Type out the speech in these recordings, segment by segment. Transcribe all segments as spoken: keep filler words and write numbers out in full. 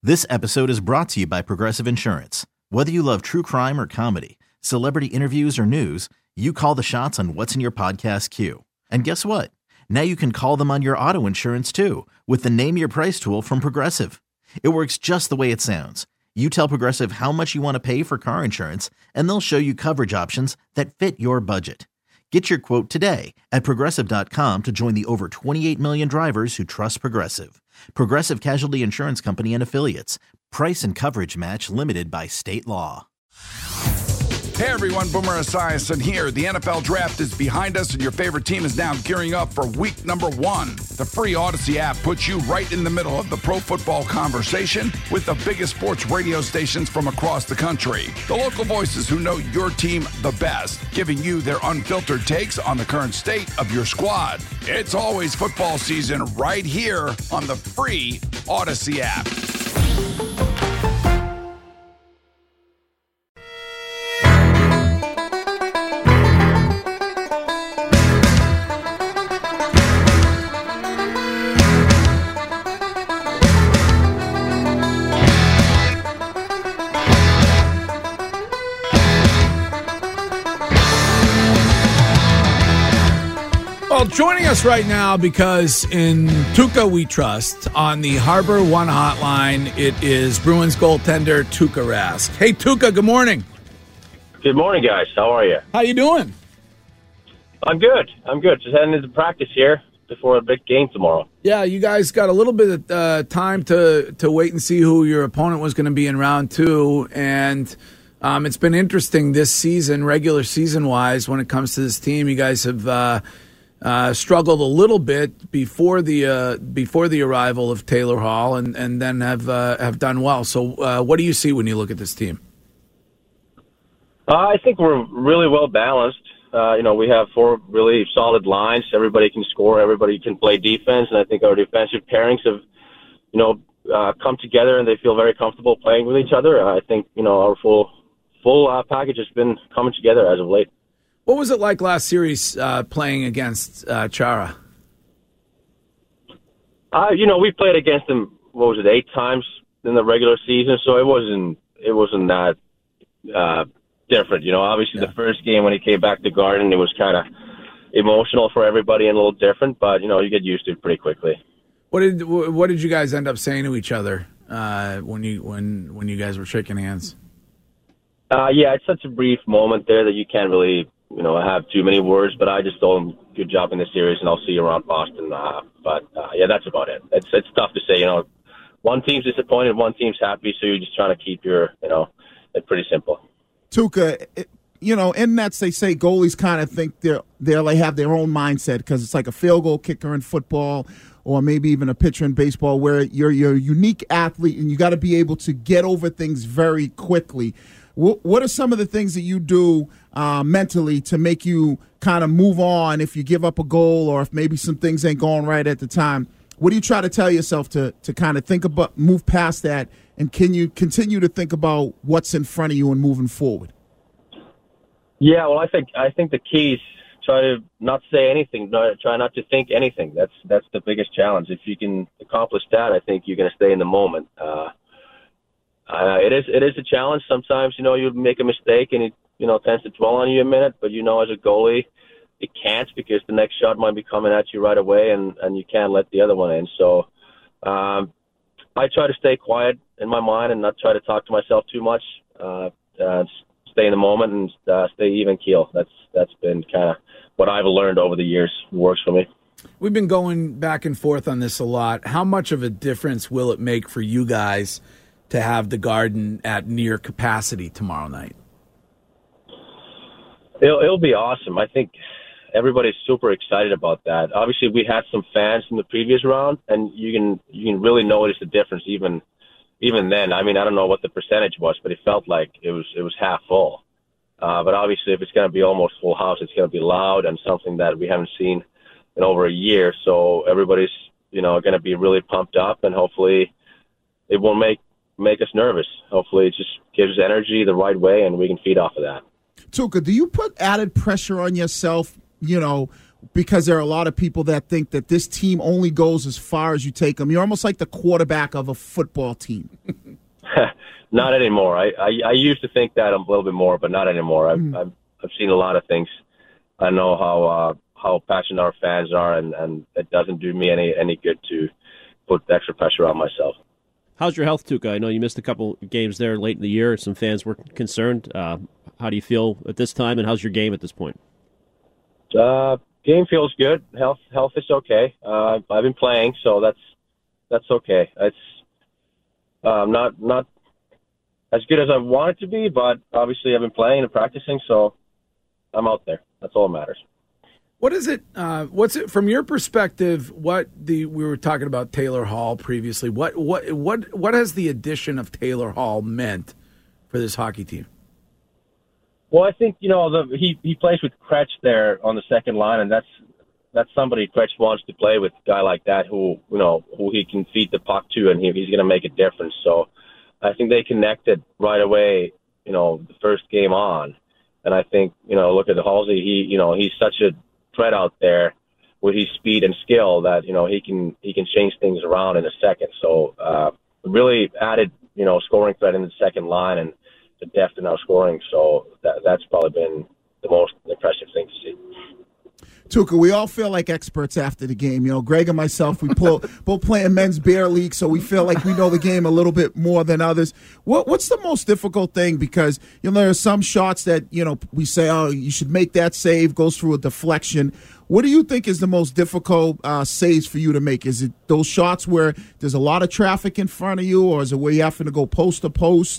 This episode is brought to you by Progressive Insurance. Whether you love true crime or comedy, celebrity interviews or news, you call the shots on what's in your podcast queue. And guess what? Now you can call them on your auto insurance too with the Name Your Price tool from Progressive. It works just the way it sounds. You tell Progressive how much you want to pay for car insurance, and they'll show you coverage options that fit your budget. Get your quote today at Progressive dot com to join the over twenty-eight million drivers who trust Progressive. Progressive Casualty Insurance Company and Affiliates. Price and coverage match limited by state law. Hey everyone, Boomer Esiason here. The N F L Draft is behind us and your favorite team is now gearing up for week number one. The free Odyssey app puts you right in the middle of the pro football conversation with the biggest sports radio stations from across the country. The local voices who know your team the best, giving you their unfiltered takes on the current state of your squad. It's always football season right here on the free Odyssey app. Well, joining us right now, because in Tuukka we trust, on the Harbor One hotline, it is Bruins goaltender Tuukka Rask. Hey, Tuukka, good morning. Good morning, guys. How are you? How you doing? I'm good. I'm good. Just heading into practice here before a big game tomorrow. Yeah, you guys got a little bit of uh, time to, to wait and see who your opponent was going to be in round two, and um, it's been interesting this season, regular season-wise, when it comes to this team. You guys have uh, uh, struggled a little bit before the uh, before the arrival of Taylor Hall, and, and then have uh, have done well. So uh, what do you see when you look at this team? Uh, I think we're really well balanced. Uh, you know, we have four really solid lines. Everybody can score. Everybody can play defense. And I think our defensive pairings have, you know, uh, come together and they feel very comfortable playing with each other. I think, you know, our full full uh, package has been coming together as of late. What was it like last series uh, playing against uh, Chara? Uh, you know, we played against him, what was it, eight times in the regular season. So it wasn't, it wasn't that uh, different. You know, obviously yeah. The first game when he came back to Garden, it was kind of emotional for everybody and a little different, but, you know, you get used to it pretty quickly. What did what did you guys end up saying to each other uh, when you when when you guys were shaking hands? Uh, yeah, it's such a brief moment there that you can't really, you know, have too many words, but I just told him, good job in the series, and I'll see you around Boston. Uh, but, uh, yeah, that's about it. It's it's tough to say, you know. One team's disappointed, one team's happy, so you're just trying to keep your, you know, it's pretty simple. Tuukka, you know, in Nets, they say goalies kind of think they're, they're, they have their own mindset because it's like a field goal kicker in football or maybe even a pitcher in baseball where you're, you're a unique athlete and you got to be able to get over things very quickly. What are some of the things that you do uh, mentally to make you kind of move on if you give up a goal or if maybe some things ain't going right at the time? What do you try to tell yourself to to kind of think about, move past that, and can you continue to think about what's in front of you and moving forward? Yeah, well, I think I think the key is try to not say anything, try not to think anything. That's that's the biggest challenge. If you can accomplish that, I think you're going to stay in the moment. Uh, Uh, it is it is a challenge. Sometimes, you know, you make a mistake and it, you know, tends to dwell on you a minute. But, you know, as a goalie, it can't because the next shot might be coming at you right away and, and you can't let the other one in. So um, I try to stay quiet in my mind and not try to talk to myself too much. Uh, uh, stay in the moment and uh, stay even keel. That's That's been kind of what I've learned over the years. It works for me. We've been going back and forth on this a lot. How much of a difference will it make for you guys to have the Garden at near capacity tomorrow night? It'll, it'll be awesome. I think everybody's super excited about that. Obviously, we had some fans from the previous round, and you can you can really notice the difference even even then. I mean, I don't know what the percentage was, but it felt like it was it was half full. Uh, but obviously, if it's going to be almost full house, it's going to be loud and something that we haven't seen in over a year. So everybody's you know going to be really pumped up, and hopefully, it won't make make us nervous. Hopefully it just gives energy the right way and we can feed off of that. Tuukka, do you put added pressure on yourself, you know, because there are a lot of people that think that this team only goes as far as you take them. You're almost like the quarterback of a football team. Not anymore. I, I I used to think that a little bit more, but not anymore. I've mm. I've, I've seen a lot of things. I know how uh, how passionate our fans are, and, and it doesn't do me any, any good to put extra pressure on myself. How's your health, Tuukka? I know you missed a couple games there late in the year. Some fans were concerned. Uh, how do you feel at this time, and how's your game at this point? Uh, game feels good. Health health is okay. Uh, I've been playing, so that's that's okay. It's um, not not as good as I want it to be, but obviously I've been playing and practicing, so I'm out there. That's all that matters. What is it? Uh, what's it from your perspective? What the we were talking about Taylor Hall previously. What what what what has the addition of Taylor Hall meant for this hockey team? Well, I think you know the, he he plays with Kretsch there on the second line, and that's that's somebody Kretsch wants to play with. A guy like that who you know who he can feed the puck to, and he, he's going to make a difference. So I think they connected right away. You know, the first game on, and I think you know look at the Halsey. He you know he's such a threat out there with his speed and skill that you know he can he can change things around in a second. So uh, really added you know scoring threat in the second line and the depth in our scoring. So that that's probably been the most impressive thing to see. Tuukka, we all feel like experts after the game. You know, Greg and myself, we pull, both play in men's beer league, so we feel like we know the game a little bit more than others. What What's the most difficult thing? Because, you know, there are some shots that, you know, we say, oh, you should make that save, goes through a deflection. What do you think is the most difficult uh, saves for you to make? Is it those shots where there's a lot of traffic in front of you, or is it where you have to go post to post?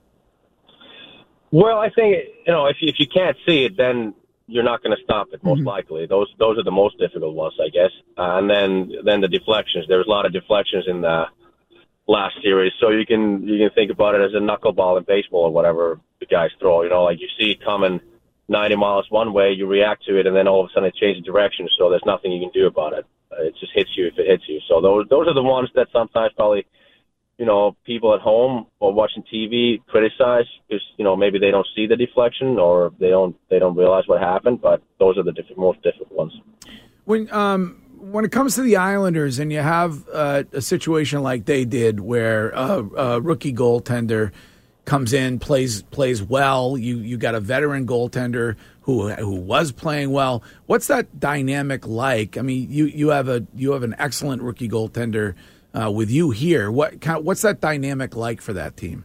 Well, I think, you know, if you, if you can't see it, then you're not going to stop it, most mm-hmm. likely. Those those are the most difficult ones, I guess. Uh, and then then the deflections. There was a lot of deflections in the last series, so you can you can think about it as a knuckleball in baseball or whatever the guys throw. You know, like you see it coming ninety miles one way, you react to it, and then all of a sudden it changes direction, so there's nothing you can do about it. It just hits you if it hits you. So those those are the ones that sometimes probably, you know, people at home or watching T V criticize because, you know, maybe they don't see the deflection or they don't they don't realize what happened, but those are the diff- most difficult ones. When um when it comes to the Islanders and you have uh, a situation like they did where uh, a rookie goaltender comes in, plays plays well, you you got a veteran goaltender who who was playing well. What's that dynamic like? I mean, you, you have a you have an excellent rookie goaltender Uh, with you here. What kind of, what's that dynamic like for that team?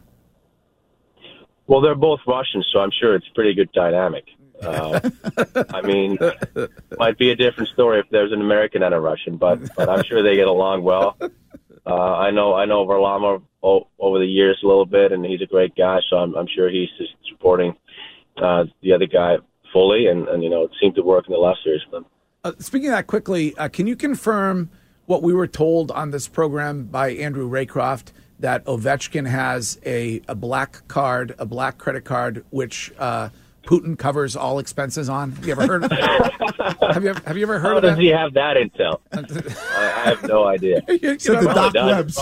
Well, they're both Russians, so I'm sure it's a pretty good dynamic. Uh, I mean, might be a different story if there's an American and a Russian, but, but I'm sure they get along well. Uh, I know I know Varlamov o- over the years a little bit, and he's a great guy, so I'm, I'm sure he's just supporting uh, the other guy fully, and, and you know it seemed to work in the last series for them. Uh, speaking of that quickly, uh, can you confirm what we were told on this program by Andrew Raycroft, that Ovechkin has a, a black card, a black credit card, which uh, Putin covers all expenses on? Have you ever heard of that? have, you ever, have you ever heard How of that? How does he have that intel? I, I have no idea. you, you, so the doc webs.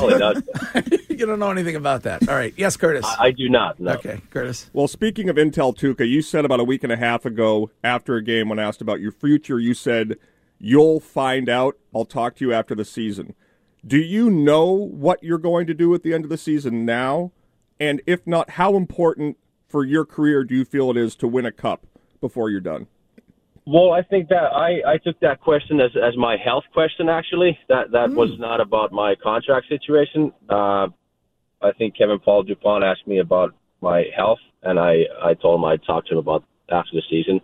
You don't know anything about that. All right. Yes, Curtis. I, I do not. No. Okay, Curtis. Well, speaking of intel, Tuukka, you said about a week and a half ago after a game when asked about your future, you said, you'll find out. I'll talk to you after the season. Do you know what you're going to do at the end of the season now? And if not, how important for your career do you feel it is to win a cup before you're done? Well, I think that I, I took that question as, as my health question, actually. That that mm. was not about my contract situation. Uh, I think Kevin Paul Dupont asked me about my health, and I, I told him I'd talk to him about after the season.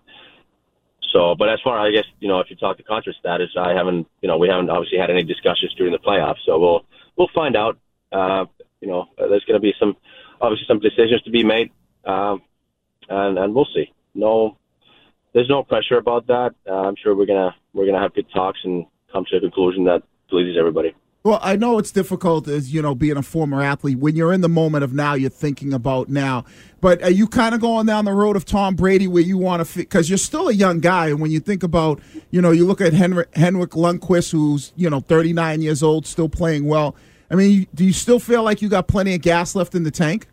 So, but as far, I guess, you know, if you talk to contract status, I haven't, you know, we haven't obviously had any discussions during the playoffs. So we'll, we'll find out. Uh, you know, there's going to be some, obviously some decisions to be made. Um, and, and we'll see. No, there's no pressure about that. Uh, I'm sure we're going to, we're going to have good talks and come to a conclusion that pleases everybody. Well, I know it's difficult as, you know, being a former athlete. When you're in the moment of now, you're thinking about now. But are you kind of going down the road of Tom Brady where you want to – because you're still a young guy. And when you think about, you know, you look at Henrik, Henrik Lundqvist, who's, you know, thirty-nine years old, still playing well. I mean, do you still feel like you got plenty of gas left in the tank?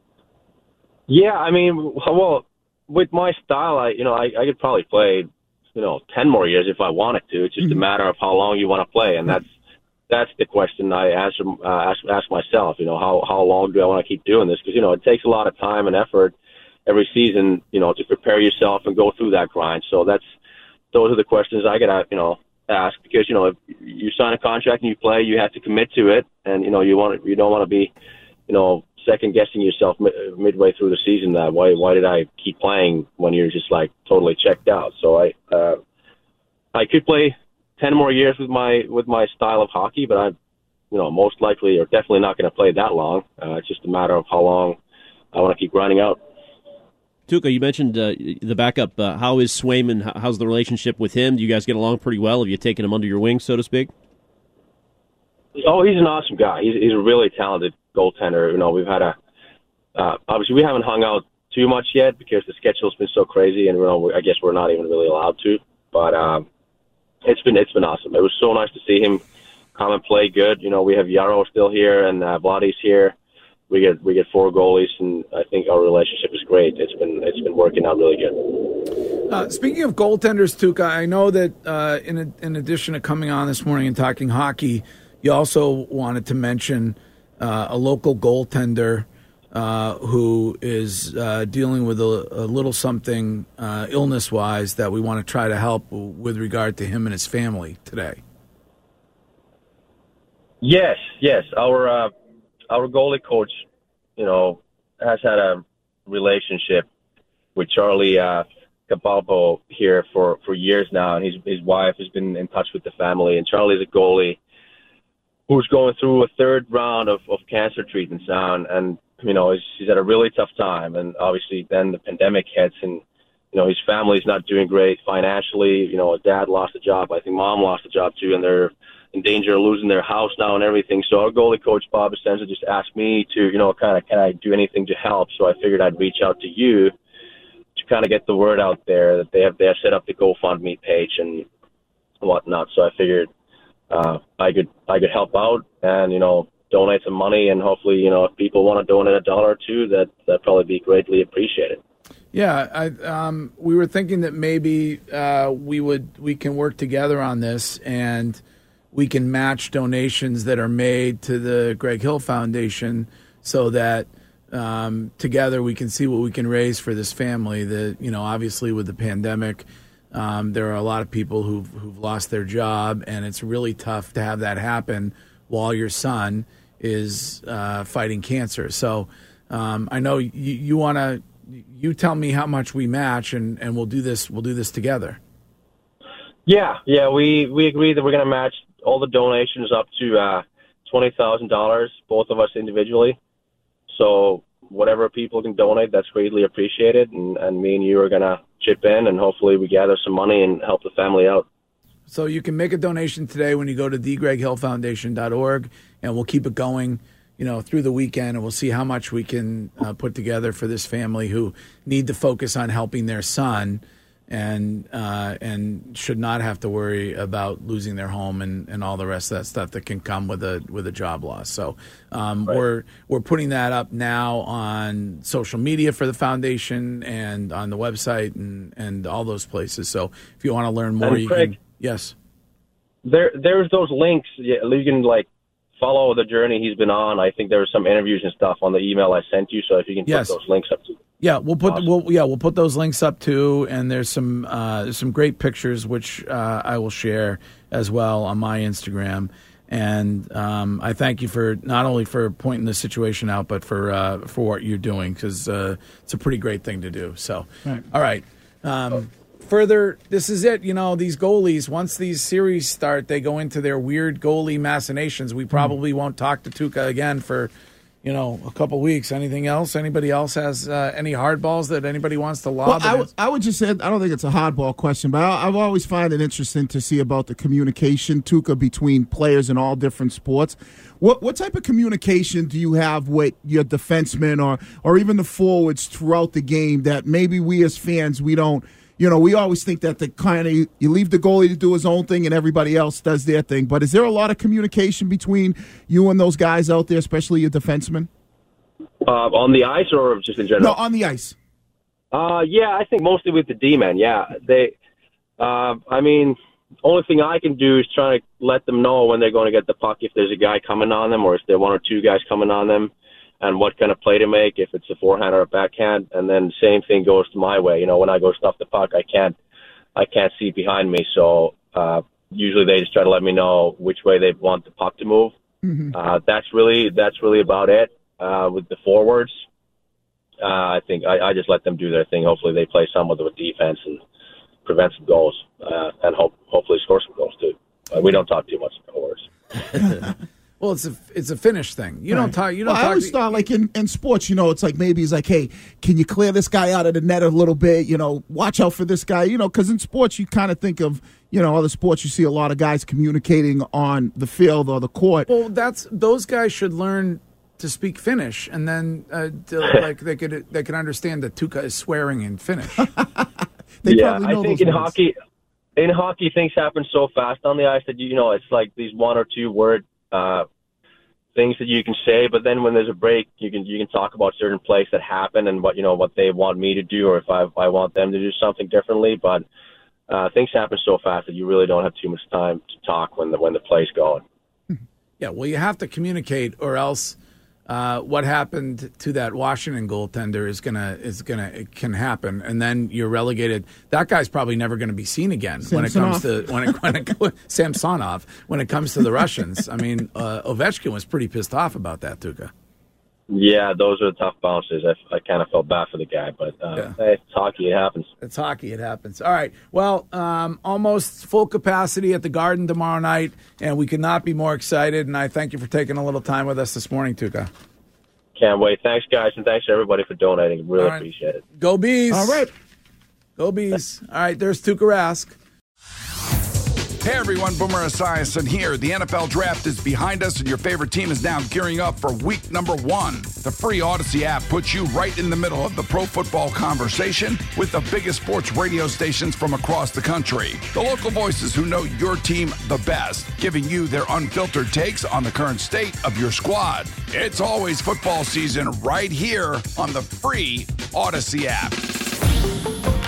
Yeah, I mean, well, with my style, I you know, I, I could probably play you know, ten more years if I wanted to. It's just mm-hmm. a matter of how long you want to play, and that's that's the question I answer, uh, ask, ask myself. You know, how how long do I want to keep doing this? Because you know, it takes a lot of time and effort every season, you know, to prepare yourself and go through that grind. So that's those are the questions I get, you know, ask because you know, if you sign a contract and you play, you have to commit to it, and you know, you want you don't want to be, you know, second guessing yourself mid- midway through the season. That why why did I keep playing when you're just like totally checked out? So I uh, I could play ten more years with my with my style of hockey, but I, you know, most likely or definitely not going to play that long. Uh, it's just a matter of how long I want to keep grinding out. Tuukka, you mentioned uh, the backup. Uh, how is Swayman? How's the relationship with him? Do you guys get along pretty well? Have you taken him under your wing, so to speak? Oh, he's an awesome guy. He's, he's a really talented goaltender. You know, we've had a uh, obviously we haven't hung out too much yet because the schedule's been so crazy, and you know, I guess we're not even really allowed to. But um, it's been it's been awesome. It was so nice to see him come and play good. You know, we have Yaro still here, and uh, Vladdy's here. We get we get four goalies, and I think our relationship is great. It's been it's been working out really good. Uh, speaking of goaltenders, Tuukka, I know that uh, in in addition to coming on this morning and talking hockey, you also wanted to mention uh, a local goaltender uh, who is uh, dealing with a, a little something uh, illness-wise that we want to try to help with regard to him and his family today. Yes, yes, our. Uh, Our goalie coach, you know, has had a relationship with Charlie uh, Cabalbo here for, for years now, and his his wife has been in touch with the family. And Charlie's a goalie who's going through a third round of, of cancer treatments now, and, and you know, he's, he's had a really tough time. And obviously, then the pandemic hits, and you know, his family's not doing great financially. You know, his dad lost a job. I think mom lost a job too, and they're in danger of losing their house now and everything. So our goalie coach, Bob Essenza, just asked me to, you know, kind of, can I do anything to help? So I figured I'd reach out to you to kind of get the word out there that they have, they have set up the GoFundMe page and whatnot. So I figured uh, I could, I could help out and, you know, donate some money, and hopefully, you know, if people want to donate a dollar or two, that, that'd probably be greatly appreciated. Yeah, I, um, we were thinking that maybe uh, we would, we can work together on this, and we can match donations that are made to the Greg Hill Foundation so that um, together we can see what we can raise for this family. That, you know, obviously with the pandemic, um, there are a lot of people who've, who've lost their job, and it's really tough to have that happen while your son is uh, fighting cancer. So um, I know you, you want to, you tell me how much we match, and, and we'll do this, we'll do this together. Yeah, yeah, we, we agree that we're going to match all the donations up to uh, twenty thousand dollars, both of us individually. So whatever people can donate, that's greatly appreciated. And, and me and you are going to chip in, and hopefully we gather some money and help the family out. So you can make a donation today when you go to the greg hill foundation dot org, and we'll keep it going, you know, through the weekend, and we'll see how much we can uh, put together for this family who need to focus on helping their son, and uh, and should not have to worry about losing their home and, and all the rest of that stuff that can come with a with a job loss. So um, right. we're we're putting that up now on social media for the foundation and on the website and, and all those places. So if you want to learn more, and you Craig, can. Yes, there there's those links. You can like follow the journey he's been on. I think there's some interviews and stuff on the email I sent you. So if you can yes. put those links up to. Yeah, we'll put awesome. we'll yeah we'll put those links up too, and there's some uh, there's some great pictures which uh, I will share as well on my Instagram. And um, I thank you for not only for pointing the situation out, but for uh, for what you're doing, because uh, it's a pretty great thing to do. So, right. all right. Um, further, this is it. You know, these goalies, once these series start, they go into their weird goalie machinations. We probably mm. won't talk to Tuukka again for, you know, a couple weeks. Anything else? Anybody else has uh, any hardballs that anybody wants to lob? Well, I, w- I would just say, I don't think it's a hardball question, but I, I've always find it interesting to see about the communication, Tuukka, between players in all different sports. What what type of communication do you have with your defensemen or, or even the forwards throughout the game that maybe we as fans, we don't, you know, we always think that the kind of, you leave the goalie to do his own thing and everybody else does their thing. But is there a lot of communication between you and those guys out there, especially your defensemen? Uh, on the ice or just in general? No, on the ice. Uh, yeah, I think mostly with the D-men, yeah. They, Uh, I mean, only thing I can do is try to let them know when they're going to get the puck, if there's a guy coming on them or if there are one or two guys coming on them, and what kind of play to make, if it's a forehand or a backhand. And then the same thing goes to my way. You know, when I go stuff the puck, I can't I can't see behind me. So uh, usually they just try to let me know which way they want the puck to move. Mm-hmm. Uh, that's really that's really about it. Uh, with the forwards, uh, I think I, I just let them do their thing. Hopefully they play some with the defense and prevent some goals, uh, and hope hopefully score some goals too. Uh, we don't talk too much about forwards. Well, it's a it's a finish thing. You right. don't talk. You don't. Well, talk I always thought, like in, in sports, you know, it's like maybe he's like, hey, can you clear this guy out of the net a little bit? You know, watch out for this guy. You know, because in sports you kind of think of, you know, other sports you see a lot of guys communicating on the field or the court. Well, that's those guys should learn to speak Finnish, and then uh, to, like they could they could understand that Tuukka is swearing in Finnish. They yeah, probably know I think those in words. hockey, in hockey things happen so fast on the ice that you know it's like these one or two word uh, things that you can say, but then when there's a break, you can you can talk about certain plays that happen and what you know what they want me to do, or if I if I want them to do something differently. But uh, things happen so fast that you really don't have too much time to talk when the when the play's going. Yeah, well, you have to communicate, or else uh, what happened to that Washington goaltender is gonna is gonna it can happen, and then you're relegated. That guy's probably never going to be seen again when it comes to when it, when it Samsonov when it comes to the Russians. I mean, uh, Ovechkin was pretty pissed off about that, Tuukka. Yeah, those are the tough bounces. I, I kind of felt bad for the guy, but uh, Yeah. hey, it's hockey. It happens. It's hockey. It happens. All right. Well, um, almost full capacity at the Garden tomorrow night, and we could not be more excited. And I thank you for taking a little time with us this morning, Tuukka. Can't wait. Thanks, guys, and thanks everybody for donating. Really All right. appreciate it. Go Bees. All right. Go Bees. All right. There's Tuukka Rask. Hey everyone, Boomer Esiason here. The N F L Draft is behind us and your favorite team is now gearing up for week number one. The free Odyssey app puts you right in the middle of the pro football conversation with the biggest sports radio stations from across the country. The local voices who know your team the best, giving you their unfiltered takes on the current state of your squad. It's always football season right here on the free Odyssey app.